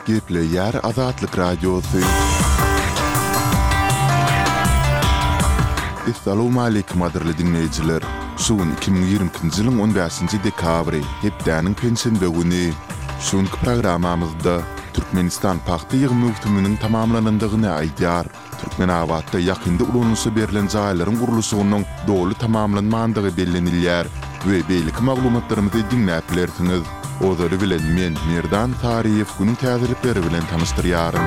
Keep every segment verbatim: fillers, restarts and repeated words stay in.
Geple yer Azatlyk Radiosu. Assalamu alaykum adirli dinleyijiler. Şuun iki bin ýigrimkinji ýylyň on beşinji dekabry, hepdäniň pensiýa güni. Şuňky programamyzda Türkmenistan paxta ýygymy öwtüminiň tamamlanandygyny aýdýar. Türkmen awatda ýakynda ulanuşy berilen jaýlaryň guruluşynyň dolu tamamlanmandygy bellenilýär we beýlik maglumatlarymyzy dinläp bilersiňiz. Ozary bilen men Merdan Tariýew günüň täzelikleri bilen tanıştyrýarym.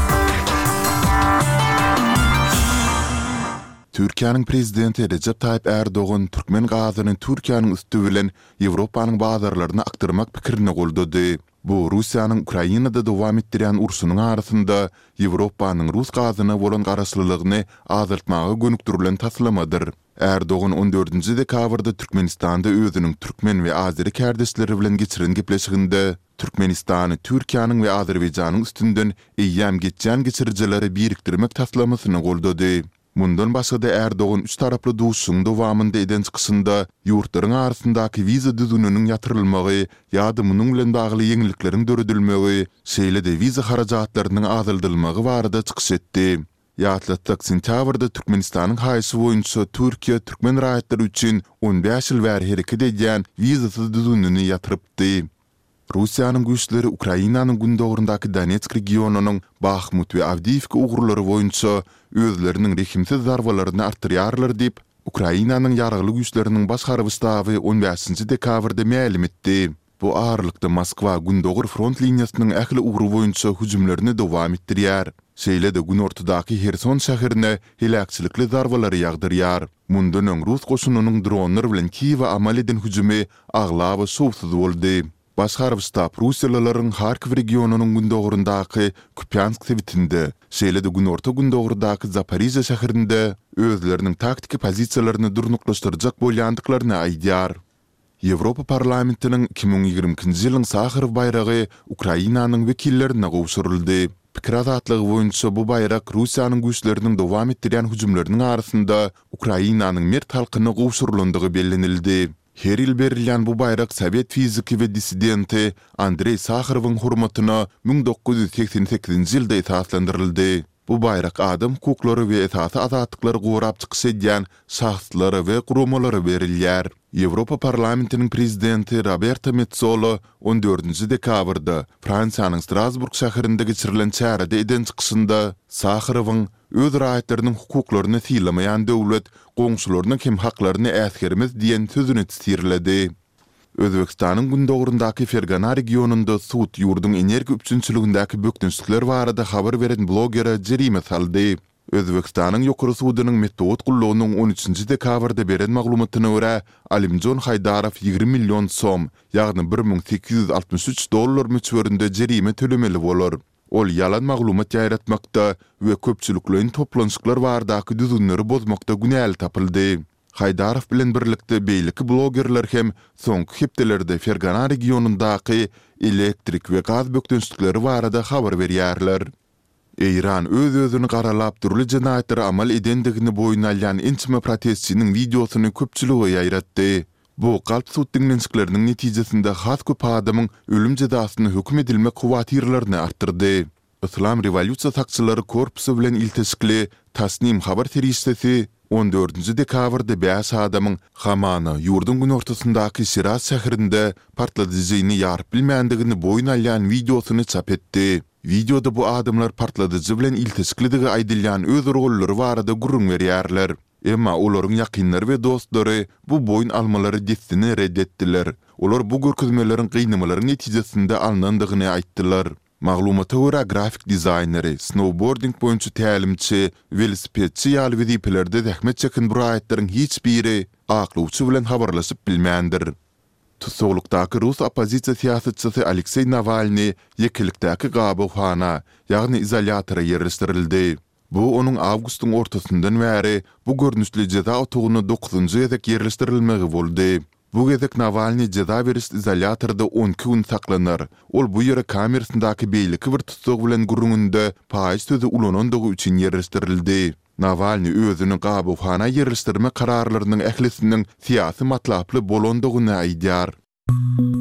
Türkiýanyň prezidenti Recep Tayyip Erdoğan Türkmen gazyny Türkiýanyň üstü bilen Ýewropanyň bazarlaryna aktyrmak pikirini goldady. Bu Russiýanyň Ukrainada dowam etdirýän urşunyň arasynda Ýewropanyň Rus gazyna bolan garaşlylygyny azaltmagy gönükdirilen taslamadyr. Erdoğan on dördünji dekabrda Türkmenistanda özüniň türkmen we azeri kardeşleri bilen geçiren gepleşiginde Türkmenistany Türkiýanyň we Azerbaýjanyň üstünden eýýäm geçen geçirjileri birikdirmek taslamasyny goldady. Mundan başga Erdoğan üç taraply duşuň dowamynda eden çykysynda ýurtlaryň arasyndaky wiza düzüniniň ýatyrylmagy ýa-da munyň bilen bagly ýeňilikleriň döredilmegi, şeýle-de wiza harajatlarynyň azaldylmagy barada çykyş etdi. Ýatlatdak sentýabrda Türkmenistanyň haýsy boýunça Türkiýe türkmen raýatlary üçin on beş ýyl bäri hereket edýän wizasyz düzünini ýatyrypdy. Russiýanyň güýçleri Ukrainanyň gündogrundaky Donetsk regionunyň Bakhmut we Avdiivka ugrulary boýunça özleriniň rehimsiz zarbalaryny artyrýarlar diýip Ukrainanyň ýaragly güýçleriniň baş harby staby on beşinji dekabrda ma'lum etdi. Bu ağırlykda Moskwa gündogur front liniýasynyň ähli ugru boýunça hüjümlerini dowam etdirýär. Şeýle-de gün ortadaky Herson şäherine helakçylykly zarbalary ýagdyrýar. Mundan öň Rus goşunynyň dronlar bilen Kiýewe amal eden hüjümi aglaba şowsuz boldy. Baş harby stab Russiýalylaryň Harkiw regionunyň gündogrundaky Kupyansk sebitinde, şeýle-de gün orta gündogurdaky Zaporizhia şäherinde özleriniň taktiki pozisiýalaryny durnuklaşdyrjak bolýandyklaryny aýdýar. Ýewropa parlamentiniň iki bin ýigrimkinji ýylyň Saharow baýragy Ukrainanyň wekillerine gowşuruldy. Pikir azatlygy boýunça bu baýrak Russiýanyň güýçleriniň dowam etdirýän hüjümleriniň arasynda Ukrainanyň mert halkyna gowşurulandygy bellenildi. Her ýyl berilýän bu baýrak Sowet fiziki we dissidenti Andrey Saharowyň hurmatyna bin dokuz ýüz seksen sekizinji ýylda esaslandyryldy. Bu baýrak adam hukuklary we esasy azatlyklary gorap çykyş edýän şahslary we gurumalary berilýär. Ýewropa parlamentiniň prezidenti Roberto Metsola on dördünji dekabrda Fransiýanyň Strasburg şäherinde geçirilen çärede eden çykysynda Saharowyň öz raýatlarynyň hukuklaryny tiýlemaýan döwlet goňşularynyň hem haklaryny äsgermez diýen sözüni tisirledi. Özbekistanyň gündogrundaky Fergana regionunda sud ýurdun energi üçinçiligindäki bökdünçlikler barada habar beren blogera jerime saldy. Özbekistanyň ýokary sudynyň metod gullugynyň on üçinji dekabrda beren maglumatyna görä Alimjon Haydarow ýygrimi million som, ýagny bir min sekiz ýüz altymyş üç dollar möçberinde jerime tölemeli bolar. Ol yalan maglumat ýaýratmakda we köpçüliklerin toplanşyklar bardaky düzünleri bozmakda günäli tapyldy. Haydarow bilen birlikde beýleki blogerler hem soňky hepdelerde Fergana regionundaky elektrik we gaz bökdünçlikleri barada habar berýärler. Eýran öz özüni garalap türli jenaýatlary amal edendigini boýuna alýan inçme protestçiniň videosyny köpçüligi ýaýratdy. Bu galp sud dinlenişikleriniň netijesinde has köp adamyň ölüm jazasyny hökm edilmek huwatyrlaryny artdyrdy. Islam Rewolýusiýa sakçylary korpusy bilen iltisikli Tasnim habar terişdesi on dördünji dekabrda beş adamyň Hamana ýurdun gün ortasyndaky Şiraz şäherinde partladyjyny ýaryp bilmeýändigini boýuna alýan videosyny çap etdi. Videoda bu adamlar partladyjy bilen iltisiklidigi aýdylýan öz rollary barada gurrun berýärler. Emma olaryň ýakynlary we dostlary bu boýun almalary destini reddetdiler. Olar bu görkezmeleriň gynamalaryň netijesinde alnandygyny aýtdylar. Maglumata görä grafik dizayneri, snowboarding boýunça tälimçi, velosipedçi ýaly wezipelerde zähmet çeken bu raýatlaryň hiç biri aklawçy bilen habarlaşyp bilmändir. Tutuklukdaky Rus opozisiýa siýasatçysy Aleksey Navalny ýekilikdäki gabakhana, ýagny izolýatora ýerleşdirildi. Bu onun awgustyň ortasyndan bäri bu görnüşli jaza otugyny dokuzunji gezek ýerleşdirilmegi boldy. Bu gezek Navalny jaza beriş izolýatorda on iki gün saklanar. Ol bu ýere kamerasyndaky beýleki bir tutsak bilen gurrununda paýyz sözü ulanandygy üçin ýerleşdirildi. Navalny özüni gabakhana ýerleşdirme kararlarynyň ählisiniň siýasy matlaply bolandygyny aýdýar.